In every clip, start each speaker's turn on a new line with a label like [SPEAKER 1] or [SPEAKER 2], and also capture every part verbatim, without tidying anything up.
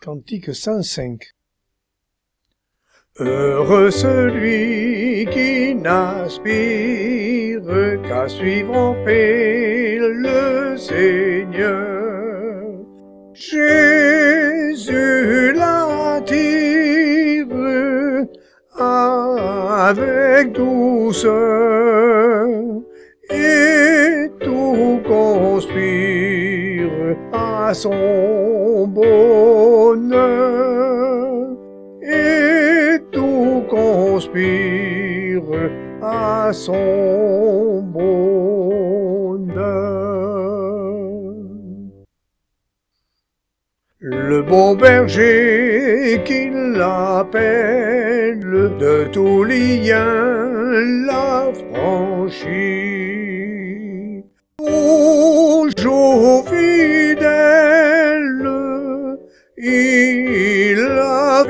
[SPEAKER 1] Cantique cent cinq. Heureux celui qui n'aspire qu'à suivre en paix le Seigneur. Jésus l'attire avec douceur et tout conspire à son bonheur. Et tout conspire à son bonheur. Le bon berger qui l'appelle de tout lien l'a franchi. Toujours fidèle, il a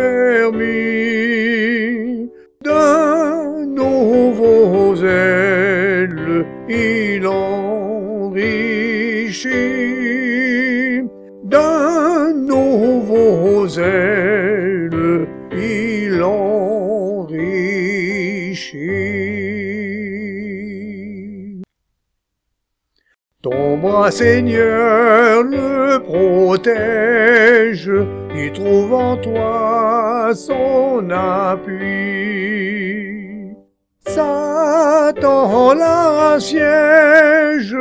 [SPEAKER 1] permis d'un nouveau zèle, il enrichit. D'un nouveau zèle, il enrichit. Ton bras, Seigneur, le protège, il trouve en toi son appui. Satan l'assiège,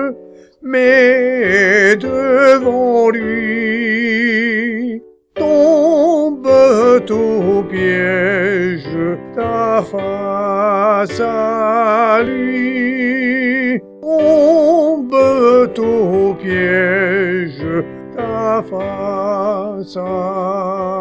[SPEAKER 1] mais devant lui tombe tout piège, ta face à lui. Tombe tout piège, ta face à